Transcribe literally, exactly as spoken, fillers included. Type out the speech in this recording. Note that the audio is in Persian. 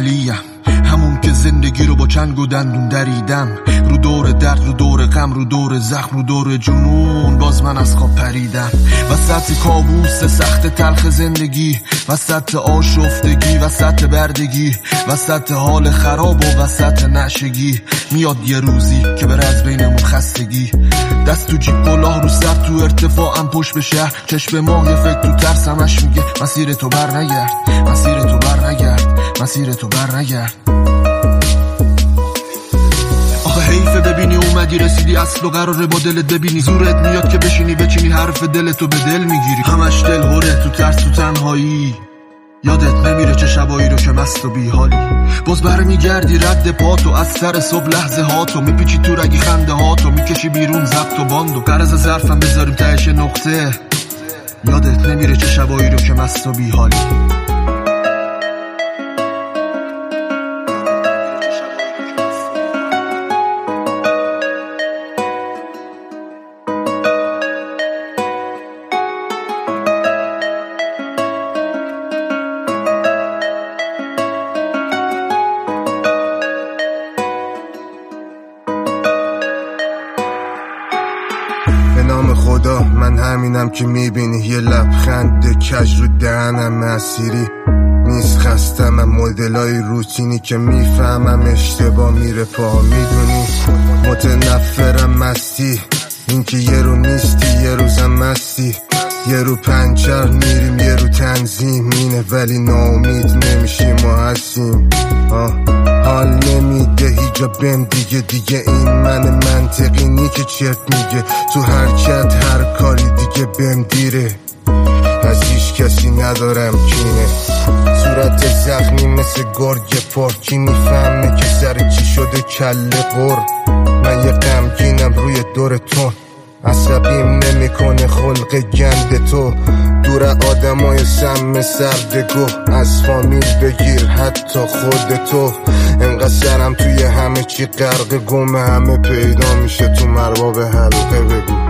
علیم، همون که زندگی رو با چنگ و دندون دریدم. رو دور درد، رو دور غم، رو دور زخم، رو دور جنون باز من از خواب پریدم. وسط کابوس سخت تلخ زندگی، وسط آشفتگی، وسط بردگی، وسط حال خراب و وسط نشگی. میاد یه روزی که بره از بینمون خستگی. دست تو جیب، کلاه رو سر، تو ارتفاعم پشت به شهر. چشم ماه یه فکر تو ترسمش میگه مسیر تو بر نگرد، مسیر تو بر نگرد، مسیر تو بر نگرد. آخه حیفه ببینی اومدی رسیدی اصل و قراره با دلت ببینی. زورت میاد که بشینی بچینی حرف دلتو به دل میگیری. همش دل هوره تو ترس تو تنهایی. یادت نمیره چه شبایی رو که مست و بیحالی. باز برمیگردی رد پاتو از سر صبح لحظه هاتو. میپیچی تو رگی خنده هاتو، میکشی بیرون ضبط و باندو. قرض ظرفم بذاریم تهش نقطه. یادت نمیره چه شبایی رو که مست و بیحالی. به نام خدا من همینم که میبینی. یه لبخند کج رو دهنم مسیری نیست. خستم مدلای روتینی که میفهمم اشتباه میره پا. میدونی متنفرم مستی، این که یه رو نیستی یه روزم مستی. یه رو پنچر میریم یه رو تنظیم اینه، ولی ناامید نمیشیم و هستیم. آه حال نمیده هیجا بهم دیگه. دیگه این من منطقی نی که چرت میگه. تو حرکت هر کاری دیگه بهم دیره. از هیچ کسی ندارم کینه. صورت زخمی مثل گرگ پارکی میفهمه که سر چی شده کله قر. من یه غمگینم روی دور تو، عصبیم نمیکنه خلق گند تو. دور آدمای سم سردگو، از فامیل بگیر حتی خودتو. انقدر سرم توی همه چی غرق گمه، همه پیدا میشه تو مرباب حلقه. بگو